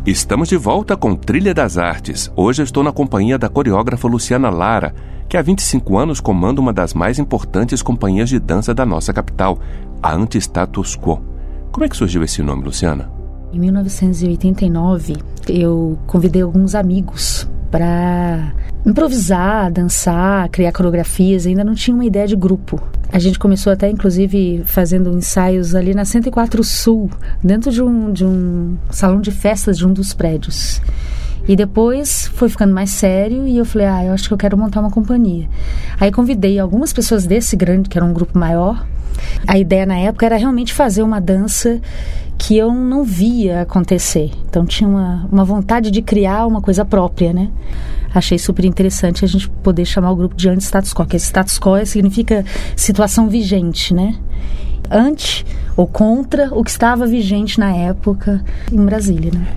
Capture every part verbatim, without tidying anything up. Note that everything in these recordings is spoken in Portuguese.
Estamos de volta com Trilha das Artes. Hoje eu estou na companhia da coreógrafa Luciana Lara, que há vinte e cinco anos comanda uma das mais importantes companhias de dança da nossa capital, a Anti-Status Quo. Como é que surgiu esse nome, Luciana? Em mil novecentos e oitenta e nove, eu convidei alguns amigos para improvisar, dançar, criar coreografias. Ainda não tinha uma ideia de grupo. A gente começou até, inclusive, fazendo ensaios ali na cento e quatro Sul, dentro de um, de um salão de festas de um dos prédios. E depois foi ficando mais sério e eu falei, ah, eu acho que eu quero montar uma companhia. Aí convidei algumas pessoas desse grande, que era um grupo maior. A ideia na época era realmente fazer uma dança que eu não via acontecer. Então tinha uma, uma vontade de criar uma coisa própria, né? Achei super interessante a gente poder chamar o grupo de anti-status quo, que status quo significa situação vigente, né? Anti ou contra o que estava vigente na época em Brasília, né?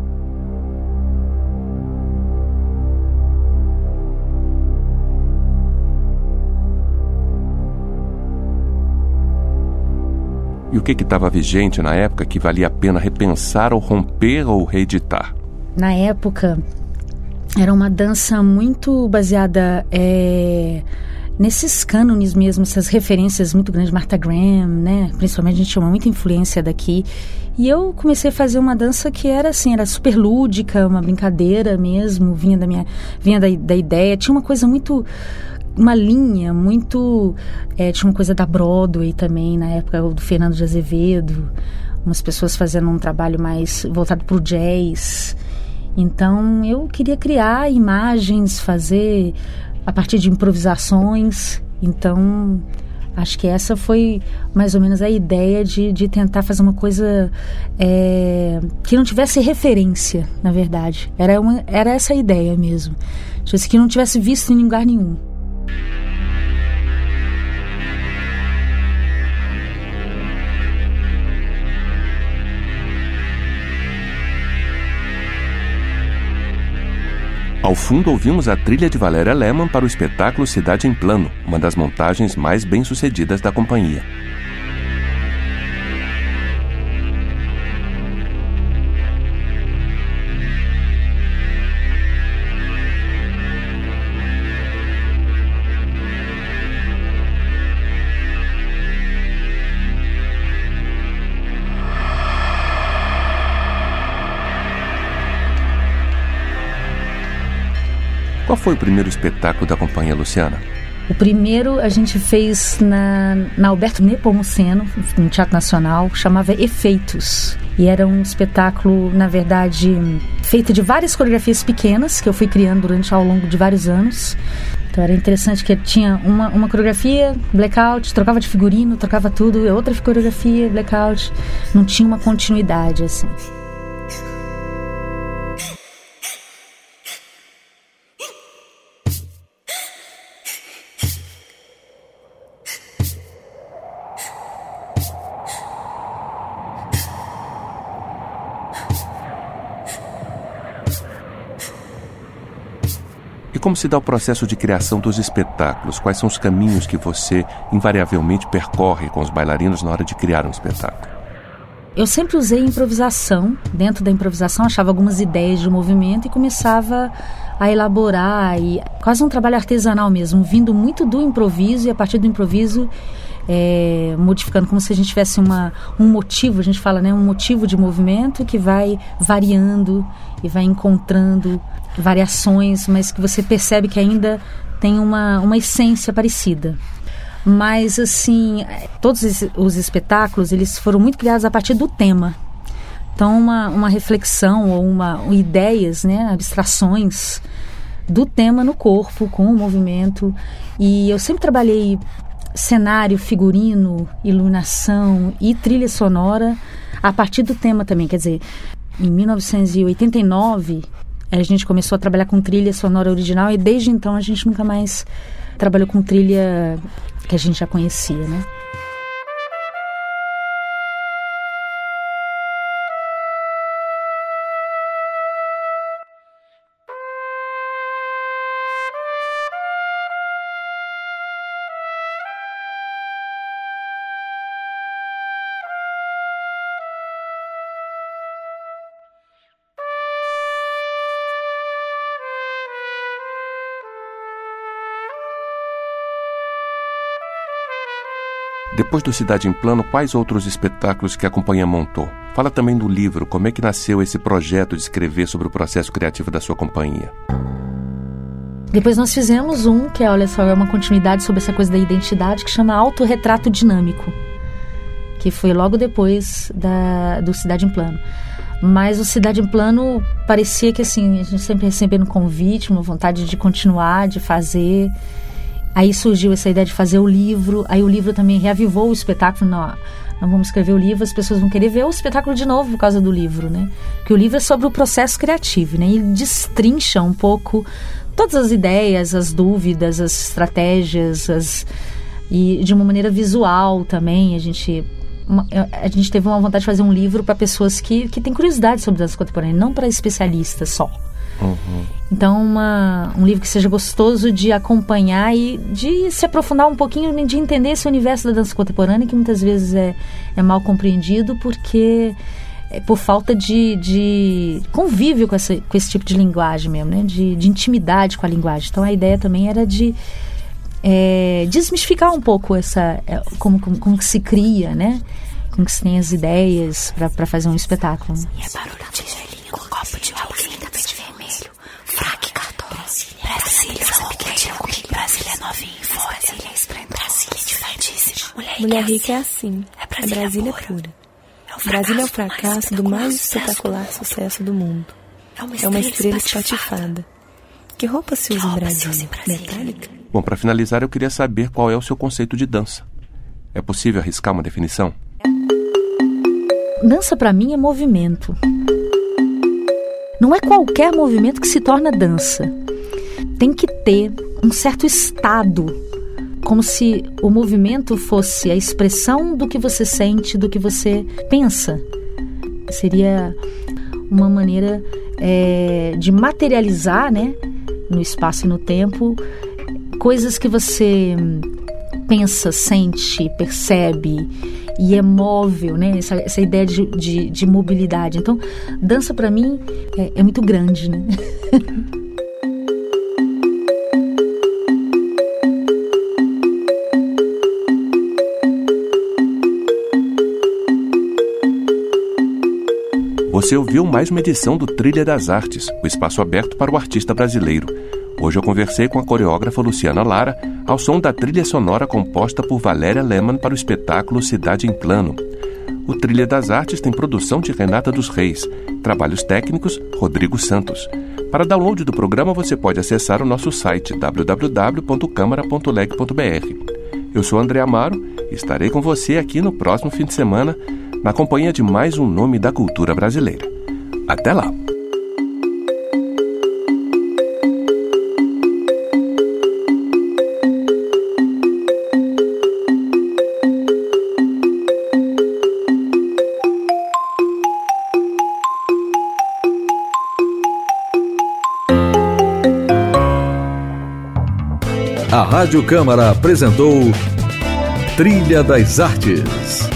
E o que estava vigente na época que valia a pena repensar ou romper ou reeditar? Na época, era uma dança muito baseada é, nesses cânones mesmo, essas referências muito grandes, Martha Graham, né? Principalmente a gente tinha muita influência daqui. E eu comecei a fazer uma dança que era assim, era super lúdica, uma brincadeira mesmo, vinha da minha, vinha da, da ideia, tinha uma coisa muito... uma linha muito... É, tinha uma coisa da Broadway também, na época do Fernando de Azevedo, umas pessoas fazendo um trabalho mais voltado para o jazz. Então, eu queria criar imagens, fazer a partir de improvisações. Então, acho que essa foi mais ou menos a ideia de, de tentar fazer uma coisa é, que não tivesse referência, na verdade. Era, uma, era essa a ideia mesmo. Que não tivesse visto em lugar nenhum. Ao fundo, ouvimos a trilha de Valéria Lehmann para o espetáculo Cidade em Plano, uma das montagens mais bem-sucedidas da companhia. Qual foi o primeiro espetáculo da companhia, Luciana? O primeiro a gente fez na, na Alberto Nepomuceno, no Teatro Nacional, chamava Efeitos. E era um espetáculo, na verdade, feito de várias coreografias pequenas, que eu fui criando durante ao longo de vários anos. Então era interessante que tinha uma, uma coreografia, blackout, trocava de figurino, trocava tudo, outra coreografia, blackout. Não tinha uma continuidade, assim. E como se dá o processo de criação dos espetáculos? Quais são os caminhos que você invariavelmente percorre com os bailarinos na hora de criar um espetáculo? Eu sempre usei improvisação. Dentro da improvisação, achava algumas ideias de movimento e começava a elaborar, e quase um trabalho artesanal mesmo, vindo muito do improviso, e a partir do improviso é, modificando, como se a gente tivesse uma, um motivo, a gente fala, né, um motivo de movimento que vai variando e vai encontrando variações, mas que você percebe que ainda tem uma, uma essência parecida. Mas, assim, todos os espetáculos, eles foram muito criados a partir do tema. Então, uma, uma reflexão ou uma, ideias, né, abstrações do tema no corpo, com o movimento. E eu sempre trabalhei cenário, figurino, iluminação e trilha sonora a partir do tema também. Quer dizer, em mil novecentos e oitenta e nove, a gente começou a trabalhar com trilha sonora original e desde então a gente nunca mais trabalhou com trilha que a gente já conhecia, né? Depois do Cidade em Plano, quais outros espetáculos que a companhia montou? Fala também do livro, como é que nasceu esse projeto de escrever sobre o processo criativo da sua companhia? Depois nós fizemos um, que é, olha só, é uma continuidade sobre essa coisa da identidade, que chama Autorretrato Dinâmico, que foi logo depois da, do Cidade em Plano. Mas o Cidade em Plano parecia que, assim, a gente sempre recebendo convite, uma vontade de continuar, de fazer. Aí surgiu essa ideia de fazer o livro, aí o livro também reavivou o espetáculo. Não, não vamos escrever o livro, as pessoas vão querer ver o espetáculo de novo por causa do livro, né? Porque o livro é sobre o processo criativo, né? Ele destrincha um pouco todas as ideias, as dúvidas, as estratégias, as... e de uma maneira visual também. A gente, uma, a gente teve uma vontade de fazer um livro para pessoas que, que têm curiosidade sobre dança contemporânea, não para especialistas só. Uhum. Então, uma, um livro que seja gostoso de acompanhar e de se aprofundar um pouquinho, de entender esse universo da dança contemporânea, que muitas vezes é, é mal compreendido porque é por falta de, de convívio com, essa, com esse tipo de linguagem mesmo, né? de, de intimidade com a linguagem. Então, a ideia também era de é, desmistificar um pouco essa, é, como, como, como que se cria, né? Como que se tem as ideias para fazer um espetáculo. E é barulho de gelinho com copo de álcool em tapete vermelho. Fraque cartão. Brasília, Brasília, Brasília é novinha em folha. Brasília é esplendorosa. Brasília é diferentíssima. Mulher, Mulher rica é assim. É Brasília, é Brasília pura. pura. É o Brasília é o fracasso do mais espetacular sucesso do mundo. É uma É uma estrela estrela espatifada. Que roupa se usa em Brasília? Metálica? Bom, para finalizar, eu queria saber qual é o seu conceito de dança. É possível arriscar uma definição? Dança, para mim, é movimento. Não é qualquer movimento que se torna dança. Tem que ter um certo estado, como se o movimento fosse a expressão do que você sente, do que você pensa. Seria uma maneira é, de materializar, né, no espaço e no tempo, coisas que você pensa, sente, percebe e é móvel, né? Essa, essa ideia de, de, de mobilidade. Então, dança para mim é, é muito grande, né? Você ouviu mais uma edição do Trilha das Artes, o espaço aberto para o artista brasileiro. Hoje eu conversei com a coreógrafa Luciana Lara ao som da trilha sonora composta por Valéria Lehmann para o espetáculo Cidade em Plano. O Trilha das Artes tem produção de Renata dos Reis, trabalhos técnicos Rodrigo Santos. Para download do programa você pode acessar o nosso site w w w ponto câmara ponto leg ponto b r. Eu sou André Amaro e estarei com você aqui no próximo fim de semana na companhia de mais um nome da cultura brasileira. Até lá! A Rádio Câmara apresentou Trilha das Artes.